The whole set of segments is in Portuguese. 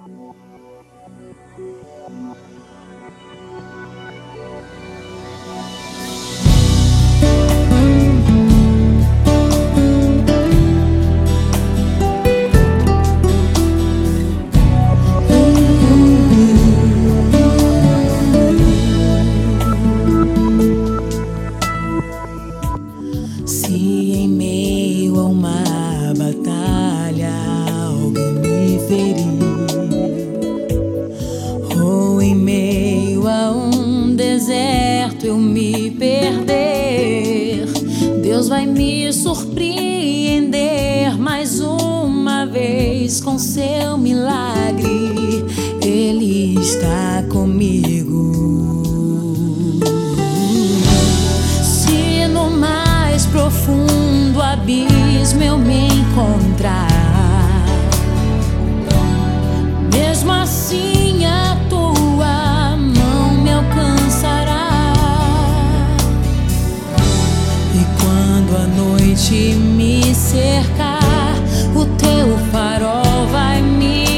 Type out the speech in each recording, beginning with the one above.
Se em meio a uma batalha alguém me ferir, ou em meio a um deserto eu me perder, Deus vai me surpreender mais uma vez com seu milagre. Ele está comigo. Profundo abismo eu me encontrar, mesmo assim a tua mão me alcançará. E quando a noite me cercar, o teu farol vai me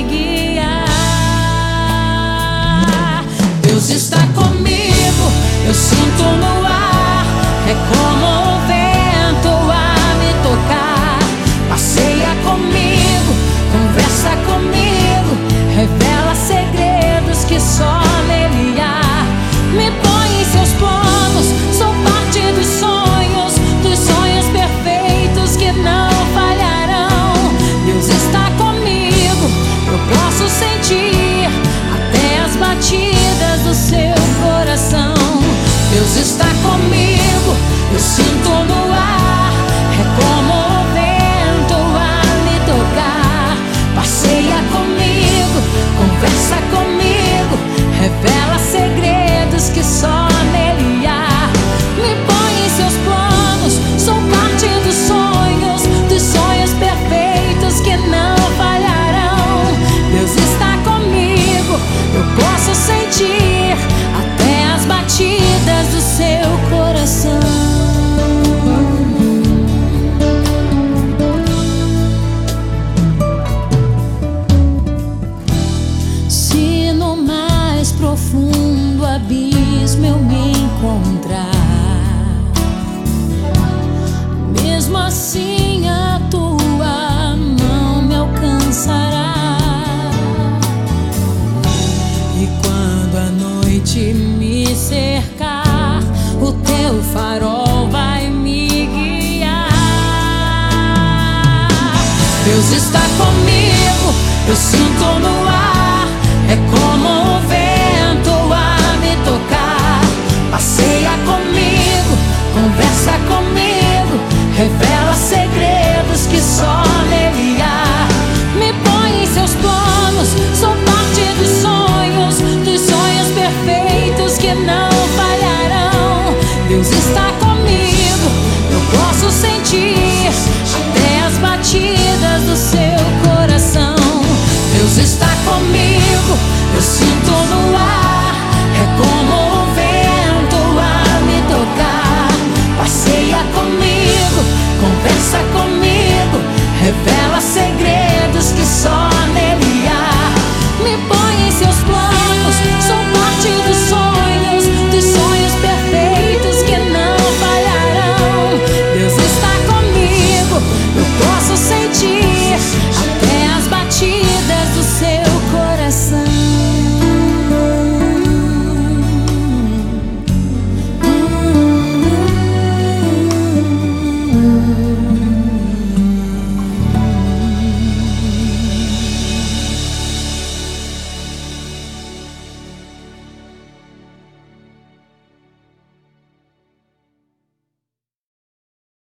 guiar. Deus está comigo, eu sinto no ar, é como o vento a me tocar. Passeia comigo, conversa comigo, revela segredos que só nele há. Me põe em seus planos, sou parte dos sonhos perfeitos que não falharão. Deus está comigo, eu posso sentir até as batidas do seu coração. Deus está comigo, eu sinto no ar, é como o vento a me tocar. Passeia comigo, conversa comigo, revela segredos que só nele há. Me põe em seus planos, sou parte dos sonhos perfeitos que não falharão. Deus está comigo, eu posso sentir até as batidas do seu coração. Se no mais profundo abismo eu me encontrar, mesmo assim a tua mão me alcançará. E quando a noite me cercar, o teu farol vai me guiar. Deus está comigo.